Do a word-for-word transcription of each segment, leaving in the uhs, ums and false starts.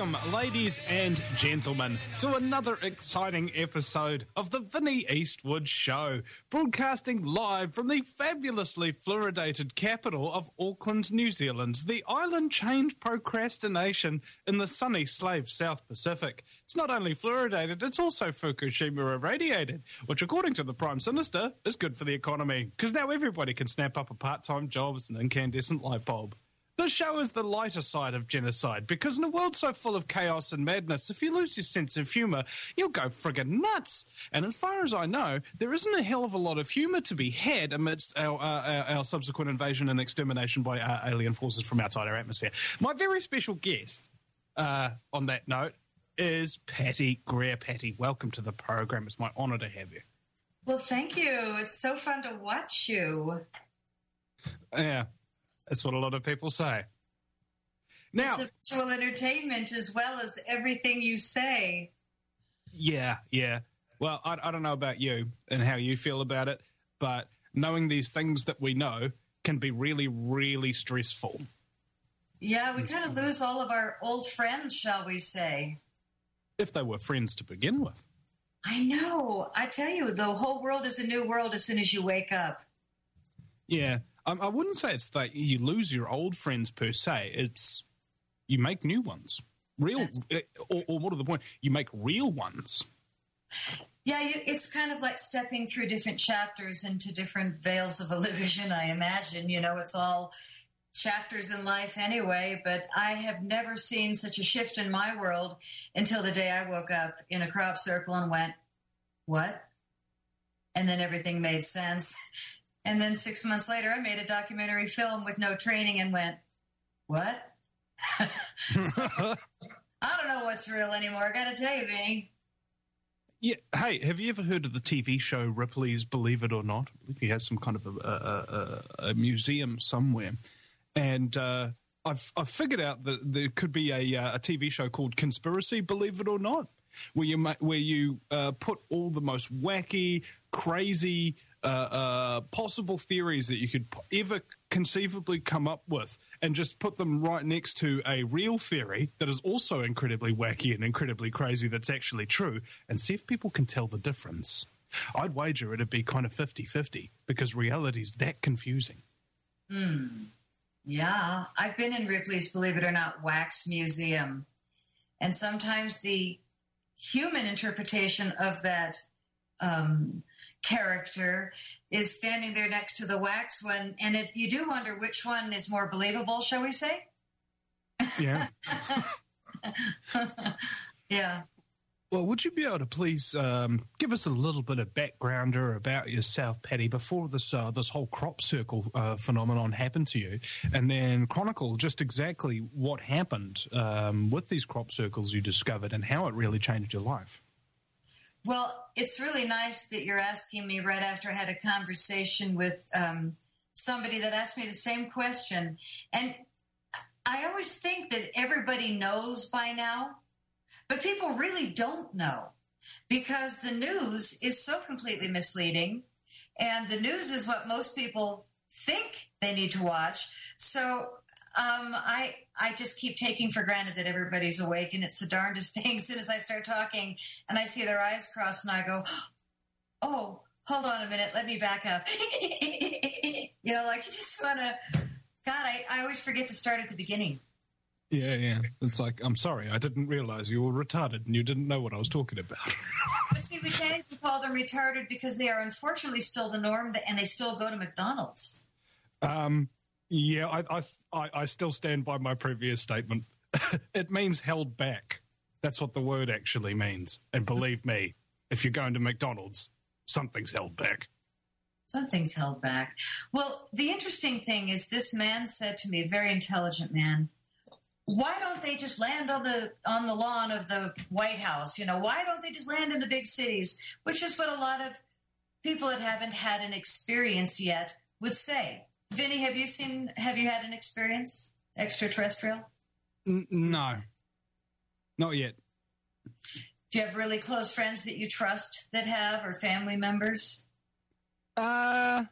Welcome, ladies and gentlemen, to another exciting episode of the Vinnie Eastwood Show, broadcasting live from the fabulously fluoridated capital of Auckland, New Zealand, the island chained procrastination in the sunny slave South Pacific. It's not only fluoridated, it's also Fukushima irradiated, which, according to the Prime Minister, is good for the economy, because now everybody can snap up a part-time job as an incandescent light bulb. The show is the lighter side of genocide, because in a world so full of chaos and madness, if you lose your sense of humour, you'll go friggin' nuts. And as far as I know, there isn't a hell of a lot of humour to be had amidst our, uh, our, our subsequent invasion and extermination by uh, alien forces from outside our atmosphere. My very special guest, uh, on that note, is Patty Greer. Patty, welcome to the program. It's my honour to have you. Well, thank you. It's so fun to watch you. Yeah. That's what a lot of people say. Now, it's a visual entertainment as well as everything you say. Yeah, yeah. Well, I, I don't know about you and how you feel about it, but knowing these things that we know can be really, really stressful. Yeah, we kind of lose all of our old friends, shall we say. If they were friends to begin with. I know. I tell you, the whole world is a new world as soon as you wake up. Yeah. Um, I wouldn't say it's that you lose your old friends per se. It's you make new ones. Real, or, or more to the point, you make real ones. Yeah, you, it's kind of like stepping through different chapters into different veils of illusion, I imagine. You know, it's all chapters in life anyway, but I have never seen such a shift in my world until the day I woke up in a crop circle and went, what? And then everything made sense. And then six months later, I made a documentary film with no training and went, what? So, I don't know what's real anymore. I got to tell you, Vinny. Yeah. Hey, have you ever heard of the T V show Ripley's Believe It or Not? I believe he has some kind of a, a, a, a museum somewhere. And uh, I've, I've figured out that there could be a, a T V show called Conspiracy, Believe It or Not, where you, where you uh, put all the most wacky, crazy... Uh, uh, possible theories that you could ever conceivably come up with and just put them right next to a real theory that is also incredibly wacky and incredibly crazy that's actually true and see if people can tell the difference. I'd wager it'd be kind of fifty-fifty because reality's that confusing. Hmm. Yeah. I've been in Ripley's, believe it or not, wax museum. And sometimes the human interpretation of that um character is standing there next to the wax one, and it, you do wonder which one is more believable, shall we say? Yeah. Yeah. Well, would you be able to please um, give us a little bit of backgrounder about yourself, Patty, before this uh, this whole crop circle uh, phenomenon happened to you, and then chronicle just exactly what happened um, with these crop circles you discovered and how it really changed your life? Well, it's really nice that you're asking me right after I had a conversation with um, somebody that asked me the same question. And I always think that everybody knows by now, but people really don't know because the news is so completely misleading. And the news is what most people think they need to watch. So Um, I I just keep taking for granted that everybody's awake, and it's the darndest thing. As soon as I start talking and I see their eyes cross, and I go, "Oh, hold on a minute, let me back up." You know, like you just want to. God, I, I always forget to start at the beginning. Yeah, yeah. It's like, I'm sorry, I didn't realize you were retarded and you didn't know what I was talking about. But see, we can't even call them retarded because they are unfortunately still the norm, and they still go to McDonald's. Um. Yeah, I, I I still stand by my previous statement. It means held back. That's what the word actually means. And believe me, if you're going to McDonald's, something's held back. Something's held back. Well, the interesting thing is this man said to me, a very intelligent man, why don't they just land on the on the lawn of the White House? You know, why don't they just land in the big cities? Which is what a lot of people that haven't had an experience yet would say. Vinny, have you seen, have you had an experience, extraterrestrial? N- no. Not yet. Do you have really close friends that you trust that have, or family members? Uh,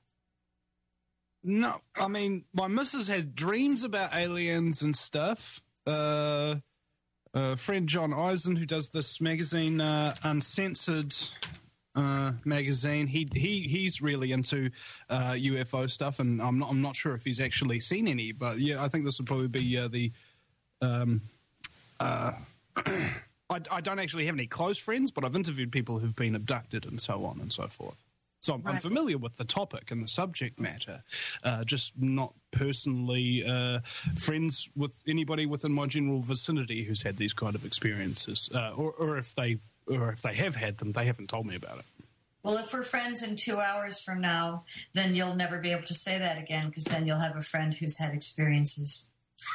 no. I mean, my missus had dreams about aliens and stuff. Uh, uh, friend John Eisen, who does this magazine, uh, Uncensored uh, magazine. He he he's really into uh, U F O stuff, and I'm not I'm not sure if he's actually seen any, but yeah, I think this would probably be uh, the. Um, uh, I, I don't actually have any close friends, but I've interviewed people who've been abducted and so on and so forth. So I'm, right. I'm familiar with the topic and the subject matter, uh, just not personally uh, friends with anybody within my general vicinity who's had these kind of experiences, uh, or, or if they or if they have had them, they haven't told me about it. Well, if we're friends in two hours from now, then you'll never be able to say that again, because then you'll have a friend who's had experiences.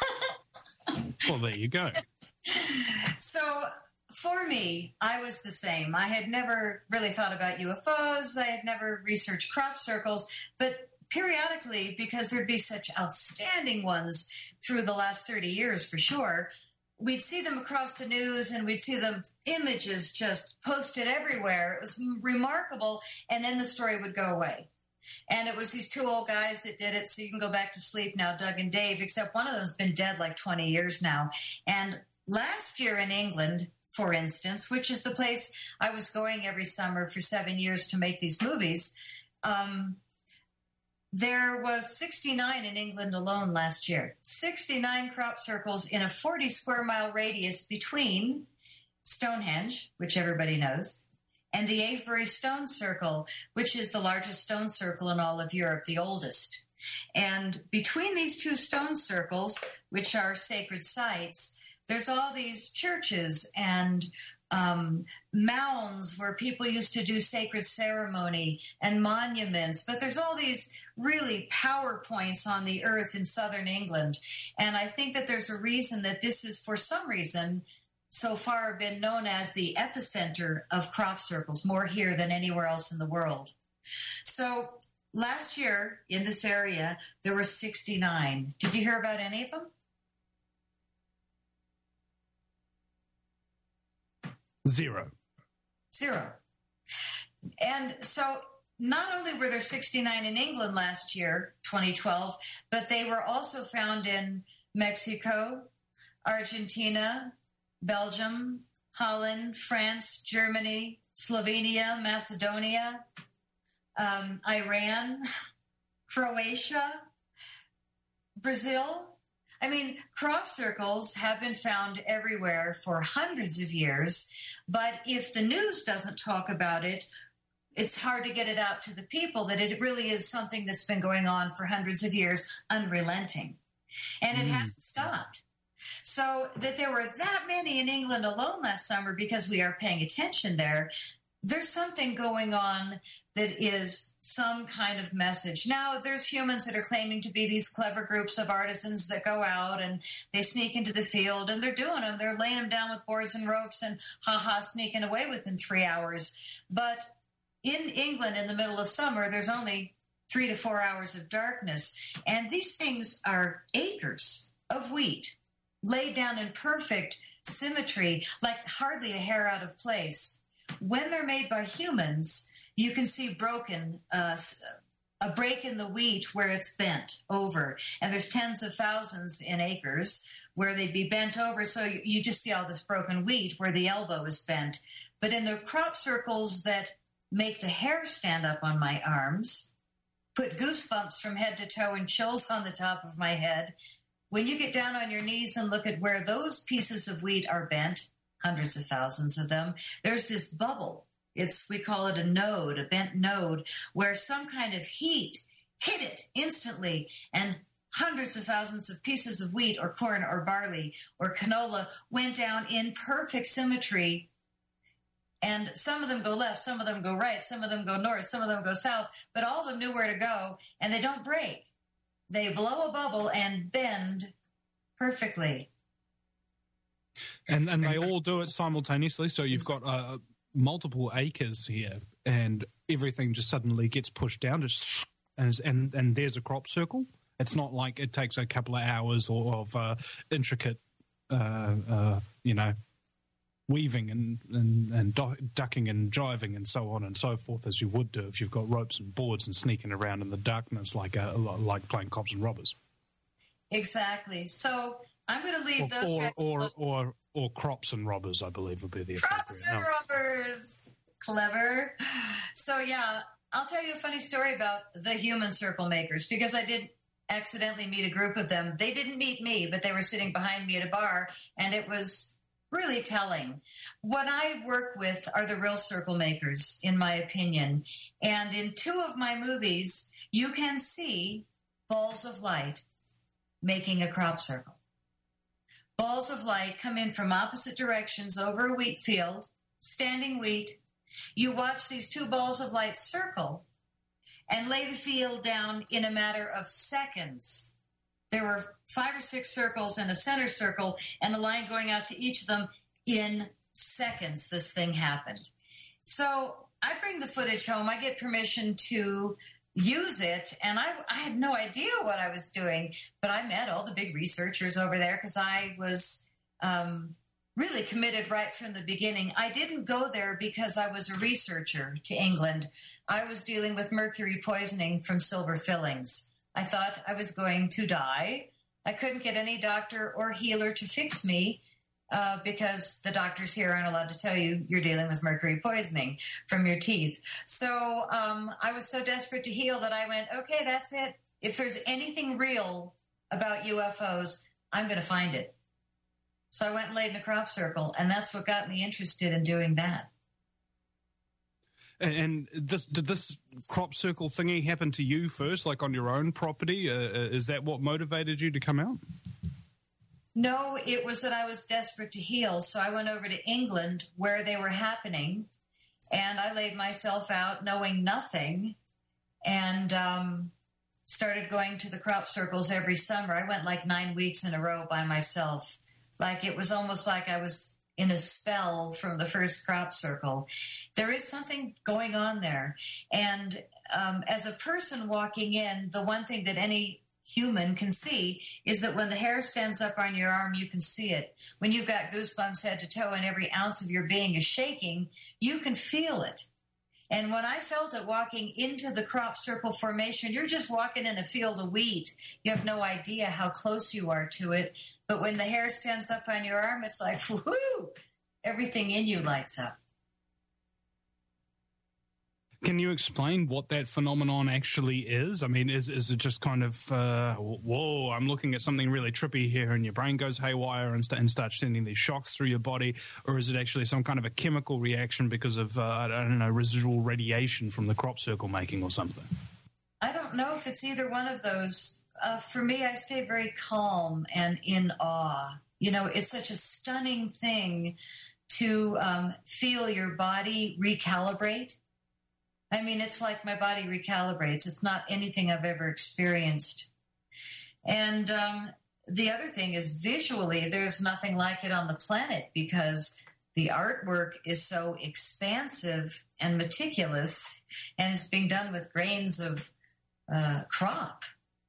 Well, there you go. So for me, I was the same. I had never really thought about U F Os. I had never researched crop circles, but periodically, because there'd be such outstanding ones through the last thirty years for sure, we'd see them across the news and we'd see them images just posted everywhere. It was remarkable. And then the story would go away. And it was these two old guys that did it, so you can go back to sleep now, Doug and Dave, except one of them's been dead like twenty years now. And last year in England, for instance, which is the place I was going every summer for seven years to make these movies, um, there was sixty-nine in England alone last year. sixty-nine crop circles in a forty square mile radius between Stonehenge, which everybody knows, and the Avebury Stone Circle, which is the largest stone circle in all of Europe, the oldest. And between these two stone circles, which are sacred sites, there's all these churches and um, mounds where people used to do sacred ceremony and monuments. But there's all these really power points on the earth in southern England. And I think that there's a reason that this is, for some reason, so far been known as the epicenter of crop circles, more here than anywhere else in the world. So last year in this area, there were sixty-nine. Did you hear about any of them? Zero. Zero. And so not only were there sixty-nine in England last year, twenty twelve, but they were also found in Mexico, Argentina, Belgium, Holland, France, Germany, Slovenia, Macedonia, um, Iran, Croatia, Brazil. I mean, crop circles have been found everywhere for hundreds of years, but if the news doesn't talk about it, it's hard to get it out to the people that it really is something that's been going on for hundreds of years, unrelenting. And it mm. hasn't stopped. So that there were that many in England alone last summer, because we are paying attention there, there's something going on that is some kind of message. Now, there's humans that are claiming to be these clever groups of artisans that go out and they sneak into the field, and they're doing them. They're laying them down with boards and ropes and ha-ha sneaking away within three hours. But in England in the middle of summer, there's only three to four hours of darkness. And these things are acres of wheat laid down in perfect symmetry, like hardly a hair out of place. When they're made by humans, you can see broken, uh, a break in the wheat where it's bent over. And there's tens of thousands in acres where they'd be bent over. So you, you just see all this broken wheat where the elbow is bent. But in the crop circles that make the hair stand up on my arms, put goosebumps from head to toe and chills on the top of my head, when you get down on your knees and look at where those pieces of wheat are bent, hundreds of thousands of them, there's this bubble. It's, we call it a node, a bent node, where some kind of heat hit it instantly, and hundreds of thousands of pieces of wheat or corn or barley or canola went down in perfect symmetry. And some of them go left, some of them go right, some of them go north, some of them go south, but all of them knew where to go, and they don't break. They blow a bubble and bend perfectly. And and they all do it simultaneously, so you've got uh, multiple acres here, and everything just suddenly gets pushed down, just and and, and there's a crop circle. It's not like it takes a couple of hours or of uh, intricate, uh, uh, you know, weaving and, and, and do- ducking and driving and so on and so forth as you would do if you've got ropes and boards and sneaking around in the darkness like a, like playing cops and robbers. Exactly. So I'm going to leave or, those or guys or, alone. or or crops and robbers, I believe, would be the Crops and robbers. Clever. So, yeah, I'll tell you a funny story about the human circle makers, because I did accidentally meet a group of them. They didn't meet me, but they were sitting behind me at a bar, and it was really telling. What I work with are the real circle makers, in my opinion. And in two of my movies, you can see balls of light making a crop circle. Balls of light come in from opposite directions over a wheat field, standing wheat. You watch these two balls of light circle and lay the field down in a matter of seconds. There were five or six circles and a center circle and a line going out to each of them. In seconds, this thing happened. So I bring the footage home. I get permission to use it, and I, I had no idea what I was doing, but I met all the big researchers over there because I was um, really committed right from the beginning. I didn't go there because I was a researcher to England. I was dealing with mercury poisoning from silver fillings. I thought I was going to die. I couldn't get any doctor or healer to fix me uh, because the doctors here aren't allowed to tell you you're dealing with mercury poisoning from your teeth. So um, I was so desperate to heal that I went, okay, that's it. If there's anything real about U F Os, I'm going to find it. So I went and laid in a crop circle, and that's what got me interested in doing that. And this, did this crop circle thingy happen to you first, like on your own property? Uh, is that what motivated you to come out? No, it was that I was desperate to heal. So I went over to England where they were happening, and I laid myself out knowing nothing, and um, started going to the crop circles every summer. I went like nine weeks in a row by myself. Like it was almost like I was in a spell from the first crop circle. There is something going on there. And um, as a person walking in, the one thing that any human can see is that when the hair stands up on your arm, you can see it. When you've got goosebumps head to toe and every ounce of your being is shaking, you can feel it. And when I felt it walking into the crop circle formation, you're just walking in a field of wheat. You have no idea how close you are to it. But when the hair stands up on your arm, it's like, whoo, everything in you lights up. Can you explain what that phenomenon actually is? I mean, is is it just kind of, uh, whoa, I'm looking at something really trippy here and your brain goes haywire and, st- and starts sending these shocks through your body? Or is it actually some kind of a chemical reaction because of, uh, I don't know, residual radiation from the crop circle making or something? I don't know if it's either one of those. Uh, for me, I stay very calm and in awe. You know, it's such a stunning thing to um, feel your body recalibrate. I mean, it's like my body recalibrates. It's not anything I've ever experienced. And um, the other thing is visually, there's nothing like it on the planet because the artwork is so expansive and meticulous, and it's being done with grains of uh, crop.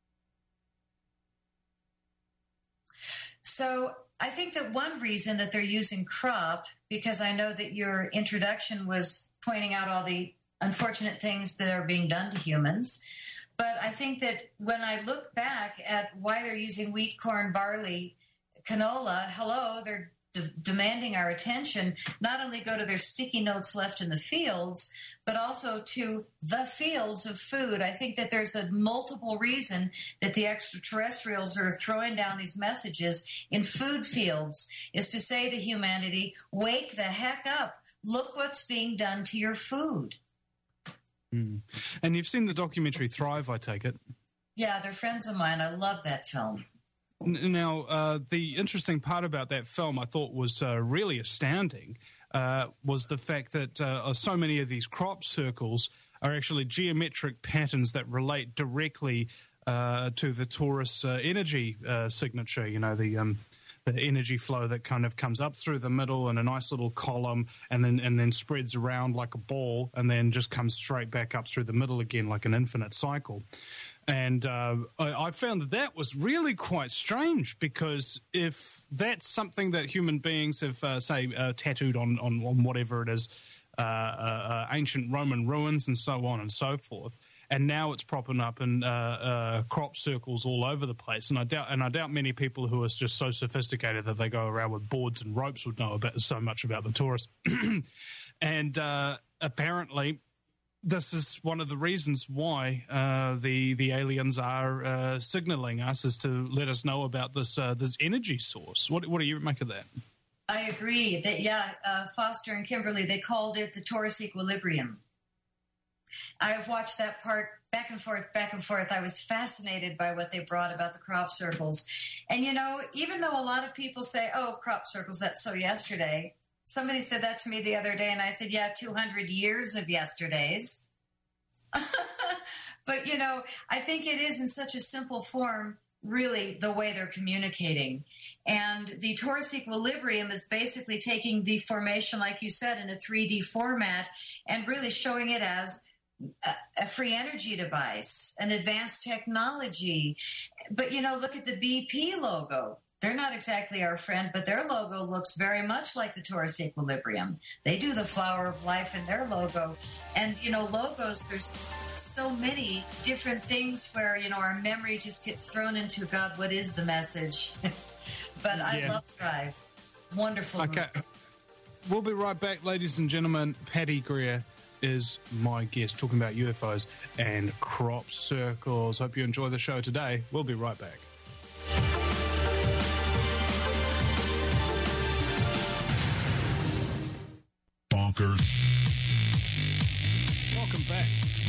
So I think that one reason that they're using crop, because I know that your introduction was pointing out all the unfortunate things that are being done to humans. But I think that when I look back at why they're using wheat, corn, barley, canola, hello, they're de- demanding our attention, not only go to their sticky notes left in the fields, but also to the fields of food. I think that there's a multiple reason that the extraterrestrials are throwing down these messages in food fields is to say to humanity, wake the heck up. Look what's being done to your food. Mm. And you've seen the documentary Thrive, I take it? Yeah, they're friends of mine. I love that film. Now, uh, the interesting part about that film I thought was uh, really astounding uh, was the fact that uh, so many of these crop circles are actually geometric patterns that relate directly uh, to the torus uh, energy uh, signature, you know, the... Um, the energy flow that kind of comes up through the middle in a nice little column and then and then spreads around like a ball and then just comes straight back up through the middle again like an infinite cycle. And uh, I, I found that that was really quite strange because if that's something that human beings have, uh, say, uh, tattooed on, on, on whatever it is, uh, uh, ancient Roman ruins and so on and so forth. And now it's propping up in uh, uh, crop circles all over the place. And I doubt, and I doubt many people who are just so sophisticated that they go around with boards and ropes would know about so much about the Taurus. And uh, apparently, this is one of the reasons why uh, the the aliens are uh, signaling us, is to let us know about this uh, this energy source. What what do you make of that? I agree that yeah, uh, Foster and Kimberly, they called it the Taurus equilibrium. I have watched that part back and forth, back and forth. I was fascinated by what they brought about the crop circles. And, you know, even though a lot of people say, oh, crop circles, that's so yesterday. Somebody said that to me the other day, and I said, yeah, two hundred years of yesterdays. But, you know, I think it is in such a simple form, really, the way they're communicating. And the Taurus equilibrium is basically taking the formation, like you said, in a three D format and really showing it as a free energy device, an advanced technology. But, you know, look at the B P logo. They're not exactly our friend, but their logo looks very much like the Taurus equilibrium. They do the flower of life in their logo. And, you know, logos, there's so many different things where, you know, our memory just gets thrown into, God, what is the message? But yeah. I love Thrive. Wonderful. Okay. Movie. We'll be right back, ladies and gentlemen. Patty Greer is my guest, talking about U F Os and crop circles. Hope you enjoy the show today. We'll be right back. Bonkers. Welcome back.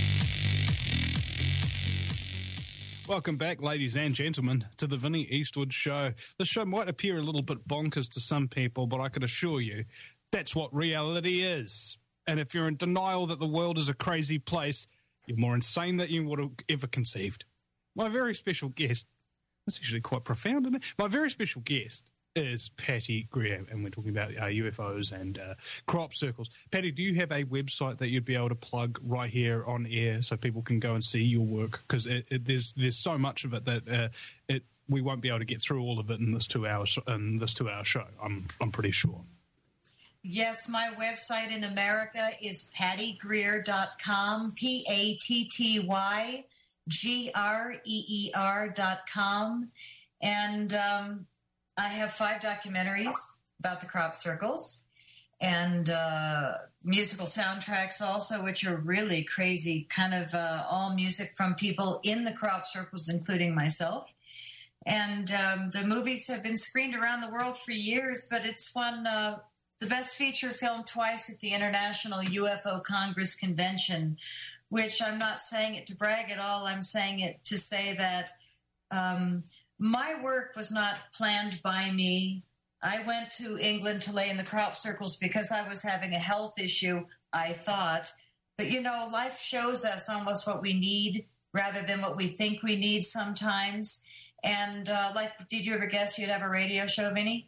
Welcome back, ladies and gentlemen, to the Vinnie Eastwood Show. The show might appear a little bit bonkers to some people, but I can assure you that's what reality is. And if you're in denial that the world is a crazy place, you're more insane than you would have ever conceived. My very special guest, that's actually quite profound, isn't it? My very special guest is Patty Greer, and we're talking about uh, U F Os and uh, crop circles. Patty, do you have a website that you'd be able to plug right here on air so people can go and see your work? Because there's there's so much of it that uh, it we won't be able to get through all of it in this two hours in this two hour show. I'm I'm pretty sure. Yes, my website in America is patty greer dot com, P A T T Y G R E E R dot com. And um, I have five documentaries about the crop circles and uh, musical soundtracks also, which are really crazy, kind of uh, all music from people in the crop circles, including myself. And um, the movies have been screened around the world for years, but it's won uh, the best feature film twice at the International U F O Congress Convention, which I'm not saying it to brag at all. I'm saying it to say that um, my work was not planned by me. I went to England to lay in the crop circles because I was having a health issue, I thought. But, you know, life shows us almost what we need rather than what we think we need sometimes. And, uh, like, did you ever guess you'd have a radio show, Vinny?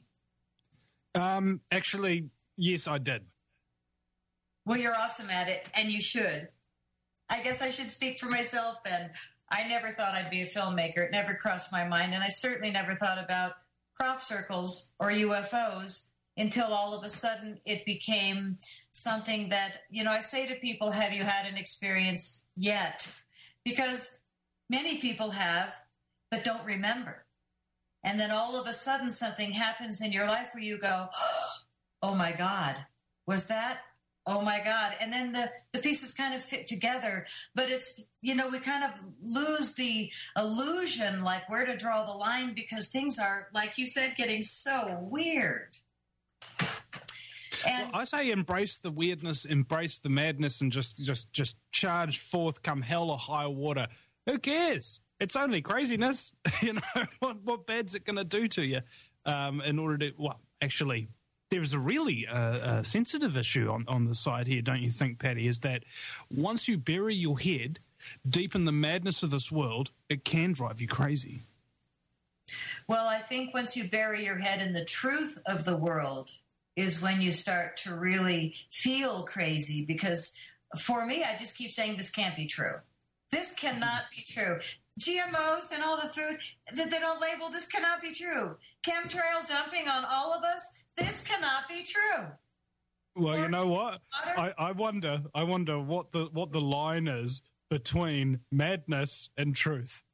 Um, actually, yes, I did. Well, you're awesome at it, and you should. I guess I should speak for myself then. I never thought I'd be a filmmaker. It never crossed my mind, and I certainly never thought about crop circles or U F Os until all of a sudden it became something that, you know, I say to people, have you had an experience yet? Because many people have, but don't remember. And then all of a sudden something happens in your life where you go, oh my God, was that? Oh my God. And then the, the pieces kind of fit together, but it's, you know, we kind of lose the illusion, like where to draw the line, because things are, like you said, getting so weird. And well, I say embrace the weirdness, embrace the madness, and just, just, just charge forth come hell or high water. Who cares? It's only craziness. You know, what, what bad's it going to do to you um, in order to, well, actually, there's a really uh, uh, sensitive issue on, on the side here, don't you think, Patty, is that once you bury your head deep in the madness of this world, it can drive you crazy. Well, I think once you bury your head in the truth of the world is when you start to really feel crazy, because for me, I just keep saying this can't be true. This cannot be true. G M Os and all the food that they don't label, this cannot be true. Chemtrail dumping on all of us, this cannot be true. Well, you know what? I, I wonder. I wonder what the what the line is between madness and truth.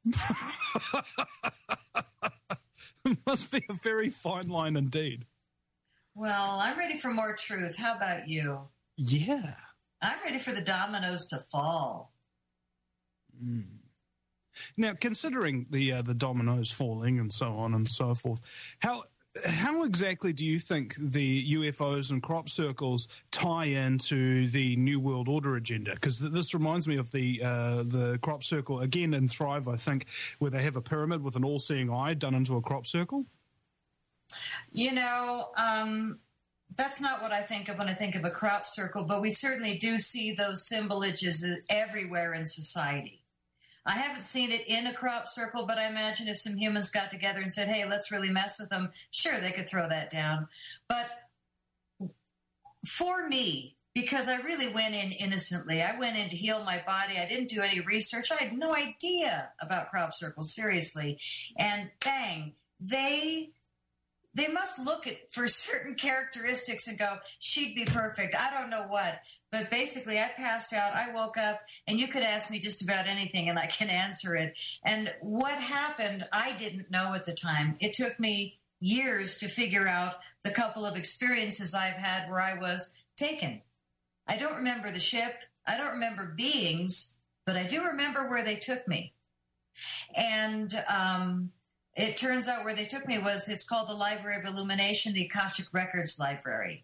It must be a very fine line indeed. Well, I'm ready for more truth. How about you? Yeah. I'm ready for the dominoes to fall. Mm. Now, considering the uh, the dominoes falling and so on and so forth, how how exactly do you think the U F Os and crop circles tie into the New World Order agenda? Because th- this reminds me of the uh, the crop circle again in Thrive, I think, where they have a pyramid with an all-seeing eye done into a crop circle. You know, um, that's not what I think of when I think of a crop circle, but we certainly do see those symbolages everywhere in society. I haven't seen it in a crop circle, but I imagine if some humans got together and said, hey, let's really mess with them, sure, they could throw that down. But for me, because I really went in innocently, I went in to heal my body. I didn't do any research. I had no idea about crop circles, seriously. And bang, they... They must look at for certain characteristics and go, she'd be perfect. I don't know what. But basically, I passed out. I woke up, and you could ask me just about anything, and I can answer it. And what happened, I didn't know at the time. It took me years to figure out the couple of experiences I've had where I was taken. I don't remember the ship. I don't remember beings, but I do remember where they took me. And um it turns out where they took me was, it's called the Library of Illumination, the Akashic Records Library.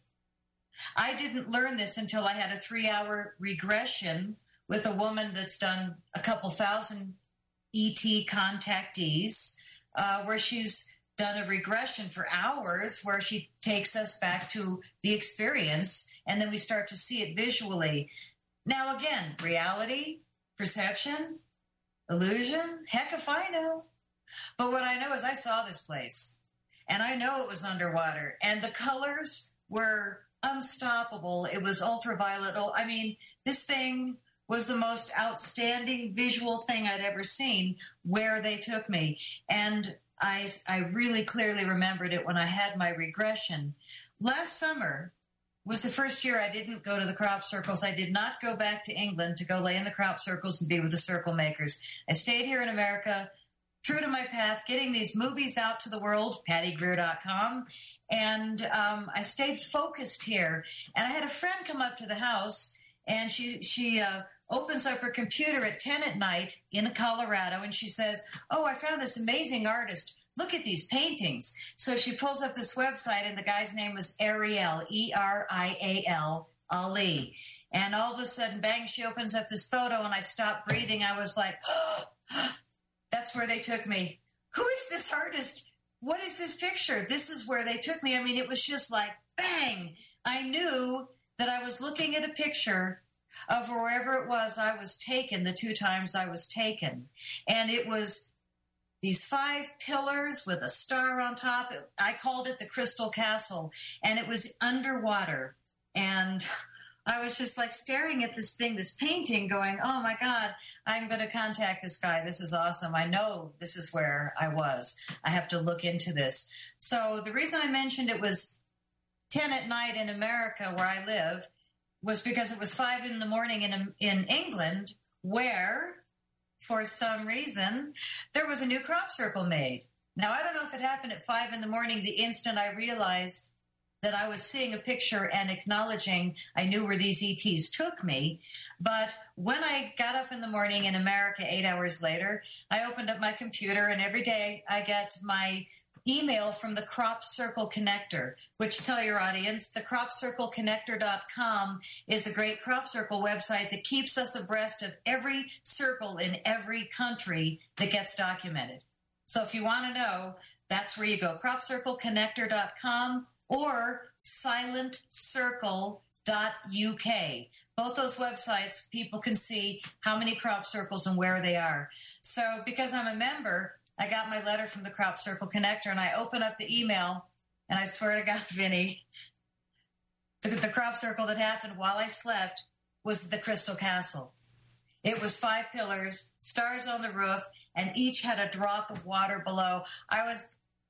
I didn't learn this until I had a three-hour regression with a woman that's done a couple thousand E T contactees, uh, where she's done a regression for hours where she takes us back to the experience, and then we start to see it visually. Now, again, reality, perception, illusion, heck if I know. But what I know is I saw this place, and I know it was underwater, and the colors were unstoppable. It was ultraviolet. I mean, this thing was the most outstanding visual thing I'd ever seen where they took me. And I, I really clearly remembered it when I had my regression. Last summer was the first year I didn't go to the crop circles. I did not go back to England to go lay in the crop circles and be with the circle makers. I stayed here in America, true to my path, getting these movies out to the world, patty greer dot com. And um, I stayed focused here. And I had a friend come up to the house, and she she uh, opens up her computer at ten at night in Colorado, and she says, oh, I found this amazing artist. Look at these paintings. So she pulls up this website, and the guy's name was Ariel, E R I A L, Ali. And all of a sudden, bang, she opens up this photo, and I stopped breathing. I was like, oh, that's where they took me. Who is this artist? What is this picture? This is where they took me. I mean, it was just like, bang. I knew that I was looking at a picture of wherever it was I was taken, the two times I was taken. And it was these five pillars with a star on top. I called it the Crystal Castle, and it was underwater. And I was just like staring at this thing, this painting, going, oh my God, I'm going to contact this guy. This is awesome. I know this is where I was. I have to look into this. So the reason I mentioned it was ten at night in America, where I live, was because it was five in the morning in, in England, where, for some reason, there was a new crop circle made. Now, I don't know if it happened at five in the morning the instant I realized that I was seeing a picture and acknowledging I knew where these E Ts took me. But when I got up in the morning in America eight hours later, I opened up my computer, and every day I get my email from the Crop Circle Connector, which, tell your audience, the crop circle connector dot com is a great crop circle website that keeps us abreast of every circle in every country that gets documented. So if you want to know, that's where you go, crop circle connector dot com or silent circle dot U K. Both those websites, people can see how many crop circles and where they are. So because I'm a member, I got my letter from the Crop Circle Connector, and I open up the email, and I swear to God, Vinny, the, the crop circle that happened while I slept was the Crystal Castle. It was five pillars, stars on the roof, and each had a drop of water below. I was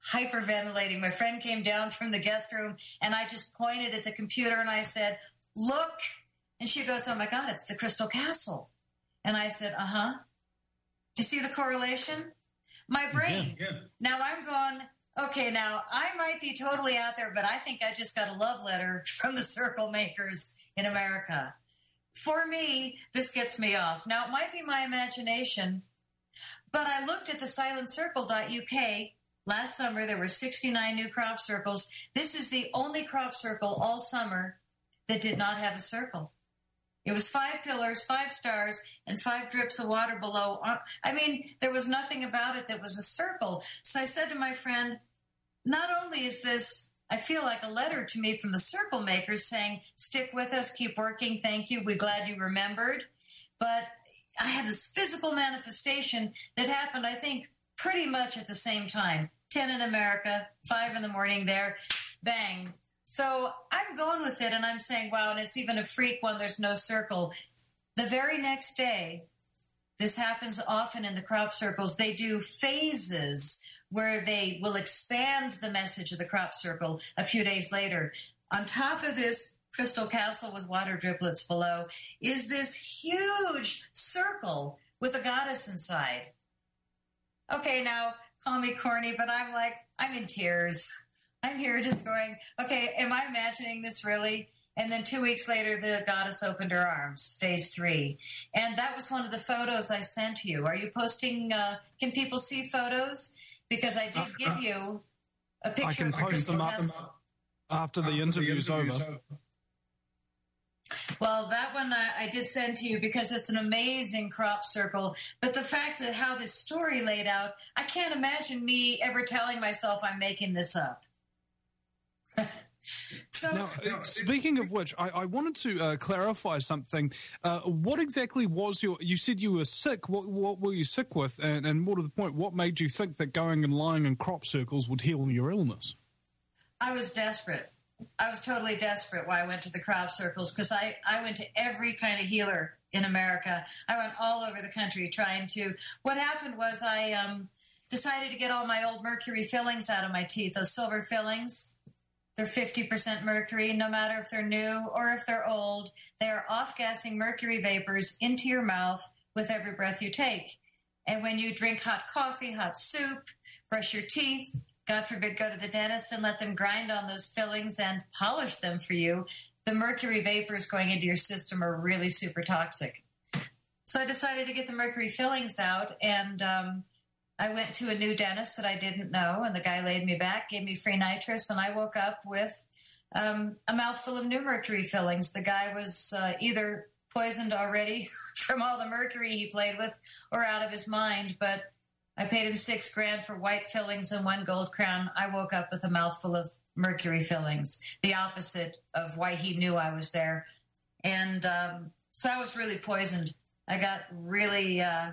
hyperventilating. My friend came down from the guest room, and I just pointed at the computer, and I said, look. And she goes, oh, my God, it's the Crystal Castle. And I said, uh-huh. Do you see the correlation? My brain. Yeah, yeah. Now I'm going, okay, now I might be totally out there, but I think I just got a love letter from the circle makers in America. For me, this gets me off. Now, it might be my imagination, but I looked at the silent circle dot U K. Last summer, there were sixty-nine new crop circles. This is the only crop circle all summer that did not have a circle. It was five pillars, five stars, and five drips of water below. I mean, there was nothing about it that was a circle. So I said to my friend, not only is this, I feel like a letter to me from the circle makers saying, stick with us, keep working, thank you, we're glad you remembered. But I had this physical manifestation that happened, I think, pretty much at the same time. ten in America, five in the morning there, bang. So I'm going with it, and I'm saying, wow, and it's even a freak when there's no circle. The very next day, this happens often in the crop circles, they do phases where they will expand the message of the crop circle a few days later. On top of this crystal castle with water driplets below is this huge circle with a goddess inside. Okay, now, call me corny, but I'm like, I'm in tears. I'm here just going, okay, am I imagining this really? And then two weeks later, the goddess opened her arms, phase three. And that was one of the photos I sent you. Are you posting, uh, can people see photos? Because I did uh, give you a picture. I can post them up after the interview's over. Well, that one I, I did send to you because it's an amazing crop circle. But the fact that how this story laid out, I can't imagine me ever telling myself I'm making this up. So, now, speaking of which, I, I wanted to uh, clarify something. Uh, what exactly was your? You said you were sick. What, what were you sick with? And, and more to the point, what made you think that going and lying in crop circles would heal your illness? I was desperate. I was totally desperate why I went to the crop circles because I, I went to every kind of healer in America. I went all over the country trying to. What happened was I um, decided to get all my old mercury fillings out of my teeth, those silver fillings. They're fifty percent mercury, no matter if they're new or if they're old. They are off-gassing mercury vapors into your mouth with every breath you take. And when you drink hot coffee, hot soup, brush your teeth, God forbid, go to the dentist and let them grind on those fillings and polish them for you, the mercury vapors going into your system are really super toxic. So I decided to get the mercury fillings out, and um, I went to a new dentist that I didn't know, and the guy laid me back, gave me free nitrous, and I woke up with um, a mouthful of new mercury fillings. The guy was uh, either poisoned already from all the mercury he played with or out of his mind, but I paid him six grand for white fillings and one gold crown. I woke up with a mouthful of mercury fillings, the opposite of why he knew I was there. And um, so I was really poisoned. I got really... Uh,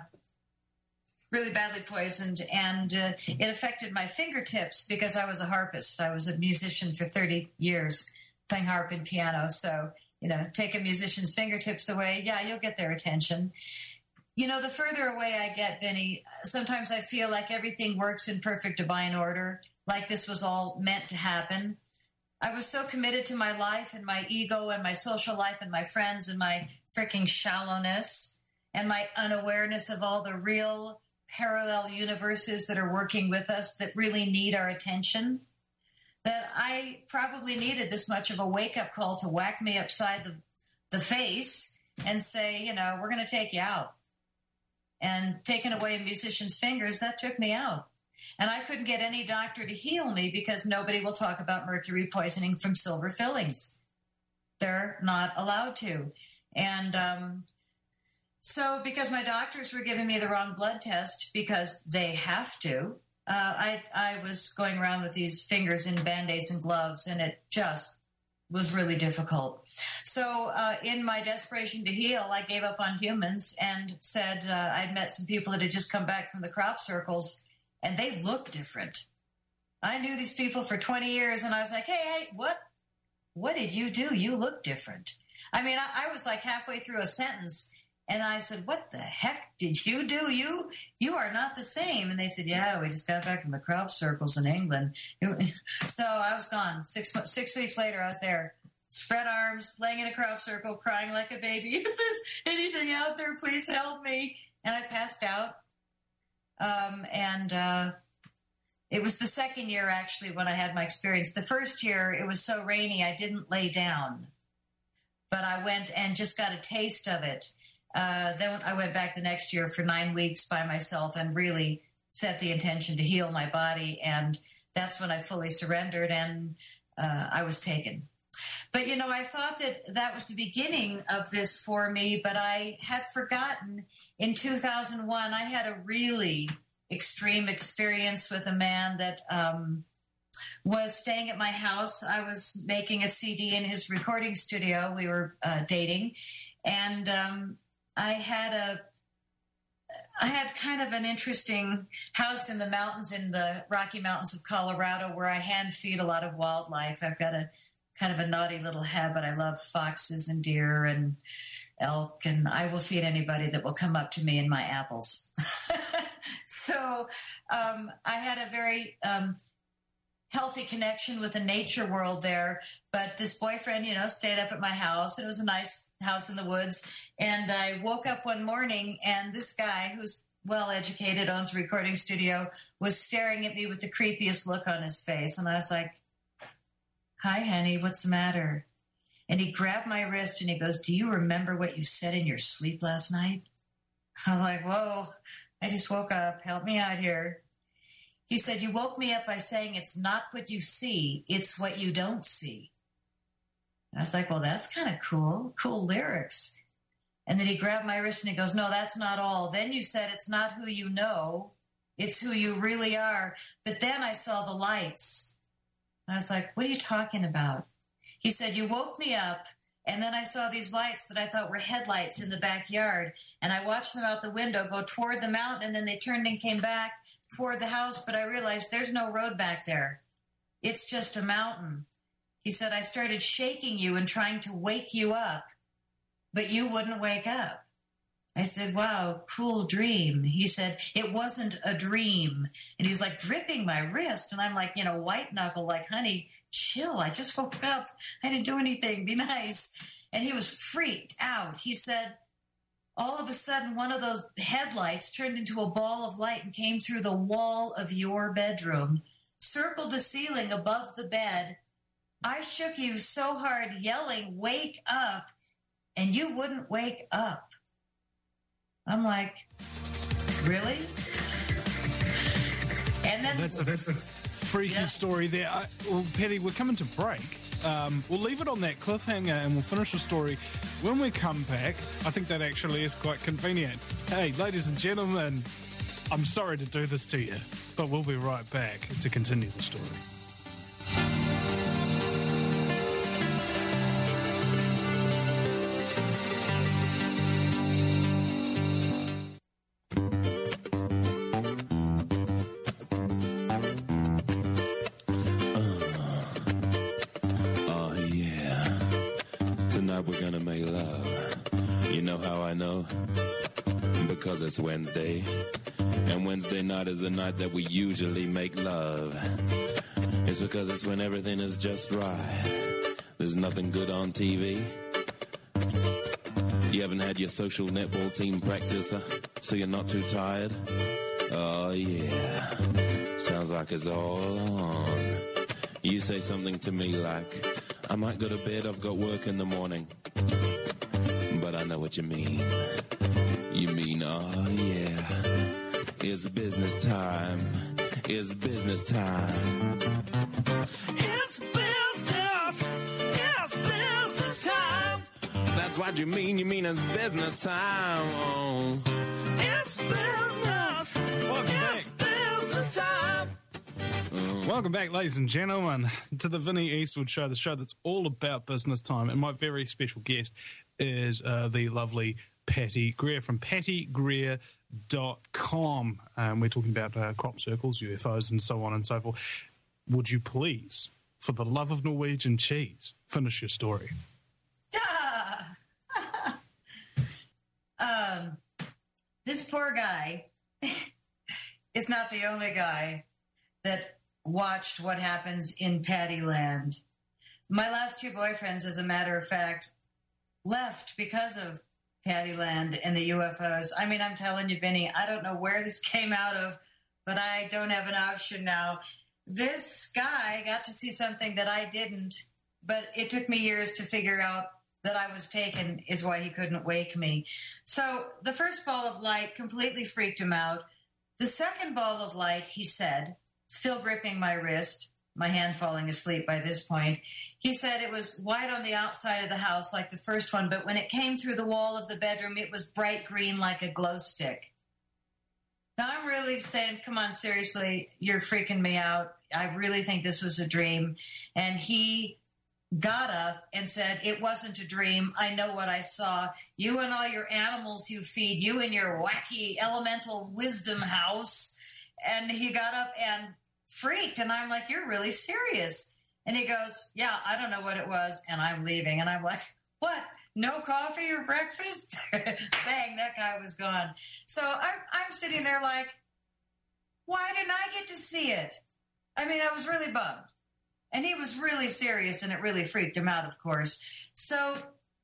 really badly poisoned, and uh, it affected my fingertips because I was a harpist. I was a musician for thirty years, playing harp and piano. So, you know, take a musician's fingertips away, yeah, you'll get their attention. You know, the further away I get, Vinny, sometimes I feel like everything works in perfect divine order, like this was all meant to happen. I was so committed to my life and my ego and my social life and my friends and my freaking shallowness and my unawareness of all the real parallel universes that are working with us that really need our attention, that I probably needed this much of a wake-up call to whack me upside the, the face and say, you know, we're going to take you out. And taking away a musician's fingers, that took me out. And I couldn't get any doctor to heal me because nobody will talk about mercury poisoning from silver fillings. They're not allowed to. And um So because my doctors were giving me the wrong blood test because they have to, uh, I, I was going around with these fingers in Band-Aids and gloves, and it just was really difficult. So uh, in my desperation to heal, I gave up on humans and said uh, I'd met some people that had just come back from the crop circles, and they looked different. I knew these people for twenty years, and I was like, hey, hey, what, what did you do? You look different. I mean, I, I was like halfway through a sentence, And I said, what the heck did you do? You you are not the same. And they said, yeah, we just got back from the crop circles in England. So I was gone. Six six weeks later, I was there. Spread arms, laying in a crop circle, crying like a baby. If there's anything out there, please help me. And I passed out. Um, and uh, it was the second year, actually, when I had my experience. The first year, it was so rainy, I didn't lay down. But I went and just got a taste of it. Uh, then I went back the next year for nine weeks by myself and really set the intention to heal my body. And that's when I fully surrendered, and uh, I was taken. But, you know, I thought that that was the beginning of this for me, but I had forgotten in two thousand one, I had a really extreme experience with a man that um, was staying at my house. I was making a C D in his recording studio. We were uh, dating, and um, I had a I had kind of an interesting house in the mountains, in the Rocky Mountains of Colorado, where I hand feed a lot of wildlife. I've got a kind of a naughty little habit. I love foxes and deer and elk, and I will feed anybody that will come up to me in my apples. So um, I had a very um, healthy connection with the nature world there. But this boyfriend, you know, stayed up at my house. It was a nice house in the woods. And I woke up one morning, and this guy, who's well-educated, owns a recording studio, was staring at me with the creepiest look on his face. And I was like, hi, honey, what's the matter? And he grabbed my wrist and he goes, do you remember what you said in your sleep last night? I was like, whoa, I just woke up. Help me out here. He said, you woke me up by saying it's not what you see, it's what you don't see. And I was like, well, that's kind of cool. Cool lyrics. And then he grabbed my wrist and he goes, no, that's not all. Then you said it's not who you know, it's who you really are. But then I saw the lights. And I was like, what are you talking about? He said, you woke me up, and then I saw these lights that I thought were headlights in the backyard, and I watched them out the window go toward the mountain, and then they turned and came back toward the house, but I realized there's no road back there. It's just a mountain. He said, I started shaking you and trying to wake you up, but you wouldn't wake up. I said, wow, cool dream. He said, it wasn't a dream. And he was like gripping my wrist. And I'm like, you know, white knuckle, like, honey, chill. I just woke up. I didn't do anything. Be nice. And he was freaked out. He said, all of a sudden, one of those headlights turned into a ball of light and came through the wall of your bedroom, circled the ceiling above the bed. I shook you so hard, yelling, wake up, and you wouldn't wake up. I'm like, really? And then that's a, that's a freaky yeah. story there. I, well, Patty, we're coming to break. Um, we'll leave it on that cliffhanger and we'll finish the story when we come back. I think that actually is quite convenient. Hey, ladies and gentlemen, I'm sorry to do this to you, but we'll be right back to continue the story. We're gonna make love. You know how I know? Because it's Wednesday, and Wednesday night is the night that we usually make love. It's because it's when everything is just right. There's nothing good on T V. You haven't had your social netball team practice, uh, so you're not too tired. Oh yeah, sounds like it's all on. You say something to me like, I might go to bed, I've got work in the morning. But I know what you mean. You mean, oh yeah, it's business time. It's business time. It's business. It's business time. That's what you mean. You mean it's business time. Oh. It's business. Welcome it's back. business time. Welcome back, ladies and gentlemen, to the Vinnie Eastwood Show, the show that's all about business time. And my very special guest is uh, the lovely Patty Greer from patty greer dot com. Um, we're talking about uh, crop circles, U F Os, and so on and so forth. Would you please, for the love of Norwegian cheese, finish your story? Um, this poor guy is not the only guy that watched what happens in Paddyland. My last two boyfriends, as a matter of fact, left because of Paddyland and the U F Os. I mean, I'm telling you, Vinny, I don't know where this came out of, but I don't have an option now. This guy got to see something that I didn't, but it took me years to figure out that I was taken is why he couldn't wake me. So the first ball of light completely freaked him out. The second ball of light, he said, still gripping my wrist, my hand falling asleep by this point, he said it was white on the outside of the house like the first one, but when it came through the wall of the bedroom, it was bright green like a glow stick. Now, I'm really saying, come on, seriously, you're freaking me out. I really think this was a dream. And he got up and said, it wasn't a dream. I know what I saw. You and all your animals you feed, you and your wacky elemental wisdom house. And he got up and freaked. And I'm like, you're really serious. And he goes, yeah, I don't know what it was. And I'm leaving. And I'm like, what? No coffee or breakfast? Bang, that guy was gone. So I'm, I'm sitting there like, why didn't I get to see it? I mean, I was really bummed. And he was really serious, and it really freaked him out, of course. So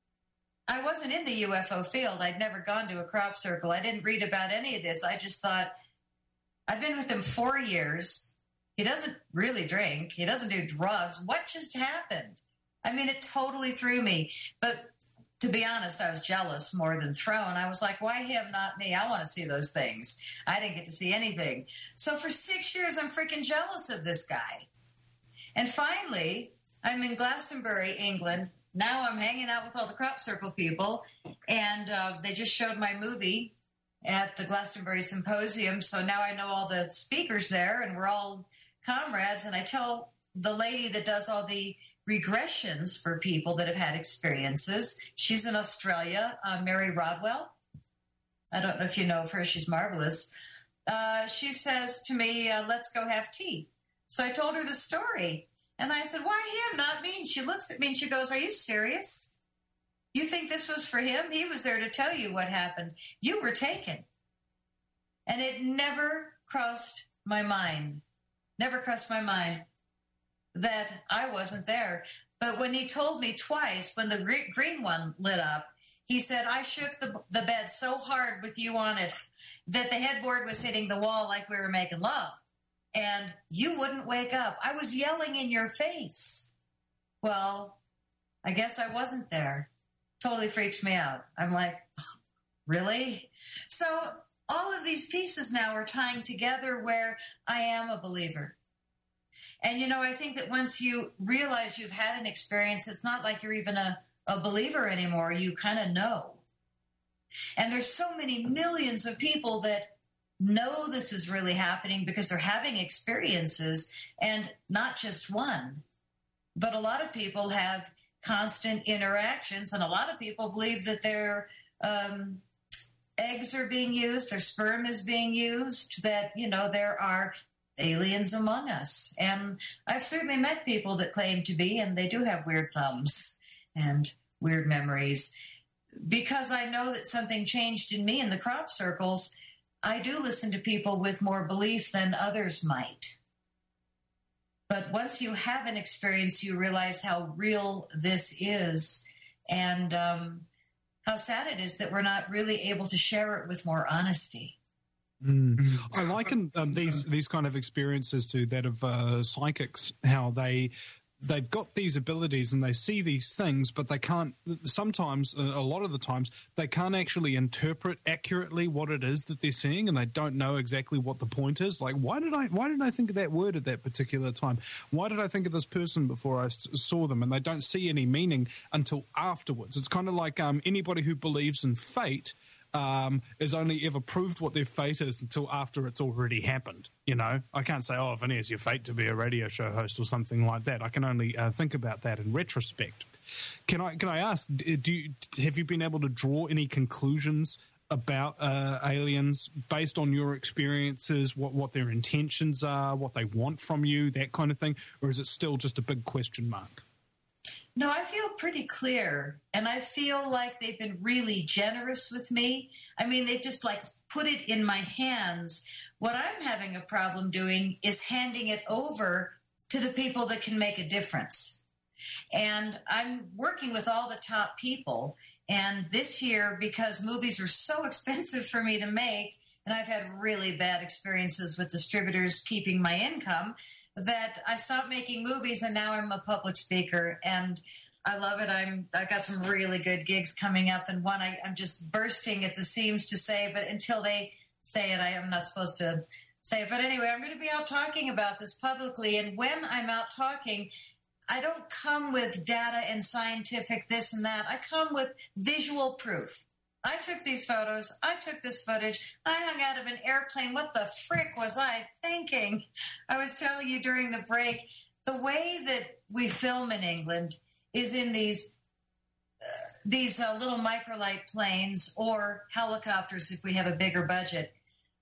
I wasn't in the U F O field. I'd never gone to a crop circle. I didn't read about any of this. I just thought, I've been with him four years. He doesn't really drink. He doesn't do drugs. What just happened? I mean, it totally threw me. But to be honest, I was jealous more than thrown. I was like, why him, not me? I want to see those things. I didn't get to see anything. So for six years, I'm freaking jealous of this guy. And finally, I'm in Glastonbury, England. Now I'm hanging out with all the crop circle people, and uh, they just showed my movie at the Glastonbury Symposium. So now I know all the speakers there, and we're all comrades. And I tell the lady that does all the regressions for people that have had experiences, she's in Australia, uh, Mary Rodwell. I don't know if you know of her. She's marvelous. Uh, she says to me, uh, let's go have tea. So I told her the story, and I said, why him, not me? And she looks at me and she goes, are you serious? You think this was for him? He was there to tell you what happened. You were taken. And it never crossed my mind, never crossed my mind that I wasn't there. But when he told me twice, when the green one lit up, he said, I shook the, the bed so hard with you on it that the headboard was hitting the wall like we were making love. And you wouldn't wake up. I was yelling in your face. Well, I guess I wasn't there. Totally freaks me out. I'm like, really? So all of these pieces now are tying together where I am a believer. And, you know, I think that once you realize you've had an experience, it's not like you're even a, a believer anymore. You kind of know. And there's so many millions of people that know this is really happening because they're having experiences, and not just one. But a lot of people have constant interactions, and a lot of people believe that their um, eggs are being used, their sperm is being used, that, you know, there are aliens among us. And I've certainly met people that claim to be, and they do have weird thumbs and weird memories. Because I know that something changed in me in the crop circles, I do listen to people with more belief than others might. But once you have an experience, you realize how real this is, and um, how sad it is that we're not really able to share it with more honesty. Mm. I liken um, these these kind of experiences to that of uh, psychics, how they they've got these abilities and they see these things, but they can't, sometimes, a lot of the times, they can't actually interpret accurately what it is that they're seeing, and they don't know exactly what the point is. Like, why did I, why did I think of that word at that particular time? Why did I think of this person before I saw them? And they don't see any meaning until afterwards. It's kind of like um, anybody who believes in fate Um, is only ever proved what their fate is until after it's already happened. You know, I can't say, oh, Vinny, it's your fate to be a radio show host or something like that. I can only uh, think about that in retrospect. Can I can I ask, do you, have you been able to draw any conclusions about uh, aliens based on your experiences, what, what their intentions are, what they want from you, that kind of thing? Or is it still just a big question mark? No, I feel pretty clear, and I feel like they've been really generous with me. I mean, they've just like put it in my hands. What I'm having a problem doing is handing it over to the people that can make a difference. And I'm working with all the top people. And this year, because movies are so expensive for me to make, and I've had really bad experiences with distributors keeping my income, that I stopped making movies, and now I'm a public speaker, and I love it. I'm, I've got some really good gigs coming up, and one I, I'm just bursting at the seams to say, but until they say it, I am not supposed to say it. But anyway, I'm going to be out talking about this publicly, and when I'm out talking, I don't come with data and scientific this and that. I come with visual proof. I took these photos. I took this footage. I hung out of an airplane. What the frick was I thinking? I was telling you during the break, the way that we film in England is in these uh, these uh, little microlight planes or helicopters if we have a bigger budget.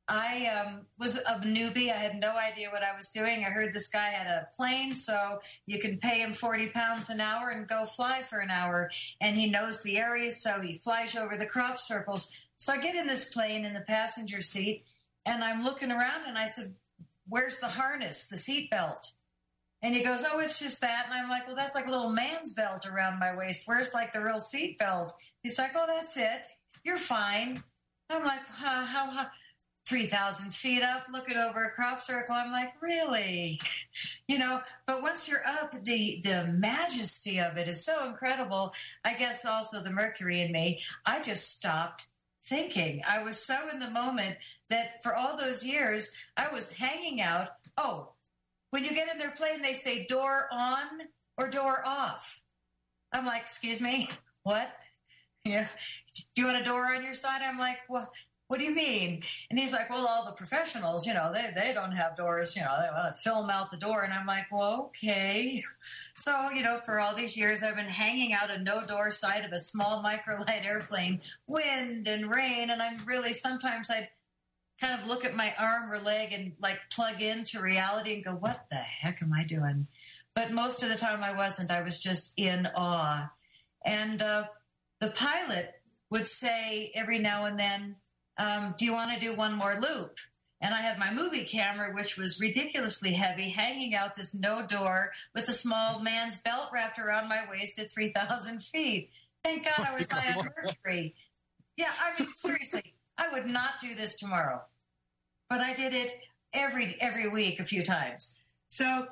I um, was a newbie. I had no idea what I was doing. I heard this guy had a plane, so you can pay him forty pounds an hour and go fly for an hour. And he knows the area, so he flies over the crop circles. So I get in this plane in the passenger seat, and I'm looking around, and I said, where's the harness, the seat belt? And he goes, oh, it's just that. And I'm like, well, that's like a little man's belt around my waist. Where's like the real seat belt? He's like, oh, that's it. You're fine. I'm like, how, how, how? three thousand feet up, looking over a crop circle. I'm like, really? You know, but once you're up, the, the majesty of it is so incredible. I guess also the Mercury in me, I just stopped thinking. I was so in the moment that for all those years, I was hanging out. Oh, when you get in their plane, they say door on or door off. I'm like, excuse me, what? Yeah. Do you want a door on your side? I'm like, well, what do you mean? And he's like, well, all the professionals, you know, they, they don't have doors, you know, they want to film out the door. And I'm like, well, okay. So, you know, for all these years, I've been hanging out a no-door side of a small microlight airplane, wind and rain. And I'm really, sometimes I'd kind of look at my arm or leg and like plug into reality and go, what the heck am I doing? But most of the time I wasn't. I was just in awe. And uh, the pilot would say every now and then, Um, do you want to do one more loop? And I had my movie camera, which was ridiculously heavy, hanging out this no door with a small man's belt wrapped around my waist at three thousand feet. Thank God I was high on Mercury. Yeah, I mean, seriously, I would not do this tomorrow. But I did it every every week a few times. So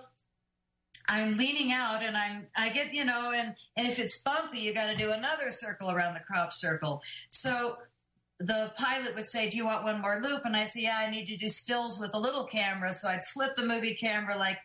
I'm leaning out, and I'm I get, you know, and, and if it's bumpy, you got to do another circle around the crop circle. So the pilot would say, do you want one more loop? And I say, yeah, I need to do stills with a little camera. So I'd flip the movie camera like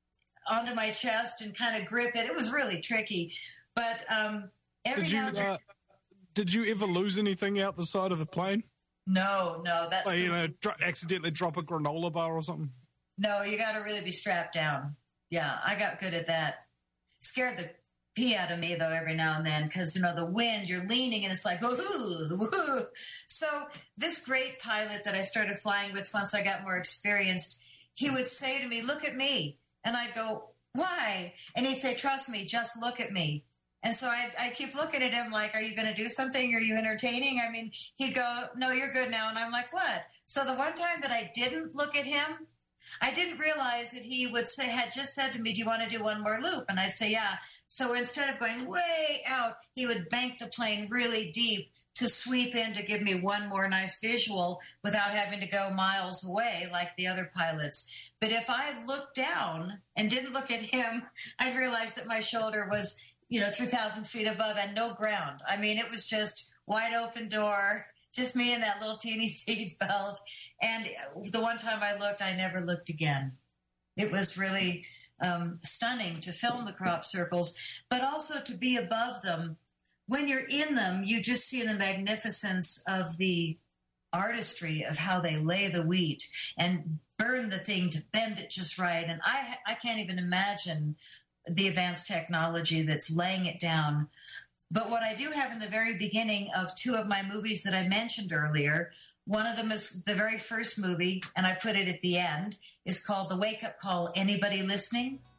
onto my chest and kind of grip it. It was really tricky. But um, every did you, now and then... uh, did you ever lose anything out the side of the plane? No, no. That's like, the... you know, dro- accidentally drop a granola bar or something? No, you got to really be strapped down. Yeah, I got good at that. Scared the pee out of me, though, every now and then, because, you know, the wind, you're leaning, and it's like, woohoo, woohoo. So this great pilot that I started flying with once I got more experienced, he would say to me, look at me. And I'd go, why? And he'd say, trust me, just look at me. And so I I keep looking at him like, are you going to do something? Are you entertaining? I mean, he'd go, no, you're good now. And I'm like, what? So the one time that I didn't look at him, I didn't realize that he would say, had just said to me, do you want to do one more loop? And I'd say, yeah. So instead of going way out, he would bank the plane really deep to sweep in to give me one more nice visual without having to go miles away like the other pilots. But if I looked down and didn't look at him, I realized that my shoulder was, you know, three thousand feet above and no ground. I mean, it was just wide open door, just me and that little teeny seat belt. And the one time I looked, I never looked again. It was really um, stunning to film the crop circles, but also to be above them. When you're in them, you just see the magnificence of the artistry of how they lay the wheat and burn the thing to bend it just right. And I, I can't even imagine the advanced technology that's laying it down. But what I do have in the very beginning of two of my movies that I mentioned earlier, one of them is the very first movie, and I put it at the end, is called The Wake Up Call, Anybody Listening?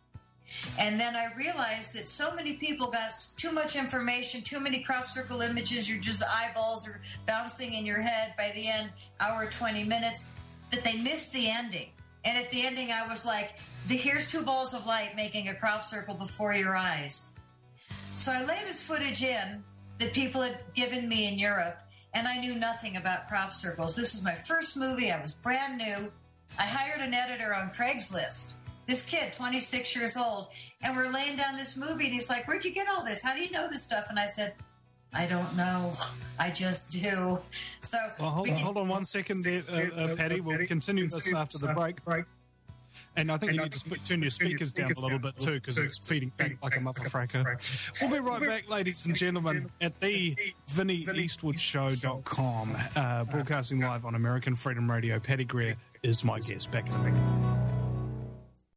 And then I realized that so many people got too much information, too many crop circle images, your just eyeballs are bouncing in your head by the end, hour, twenty minutes, that they missed the ending. And at the ending, I was like, here's two balls of light making a crop circle before your eyes. So I lay this footage in that people had given me in Europe, and I knew nothing about crop circles. This was my first movie. I was brand new. I hired an editor on Craigslist. This kid, twenty-six years old, and we're laying down this movie, and he's like, where'd you get all this? How do you know this stuff? And I said, I don't know. I just do. So, well, hold, we on, can, hold on one second there, uh, uh, Patty. We'll continue this after the break. And I think you need to turn your speakers down a little bit too, because it's feeding back like a muffler fracker. We'll be right back, ladies and gentlemen, at the Vinnie Eastwood Show dot com, uh, broadcasting live on American Freedom Radio. Patty Greer is my guest. Back in a minute.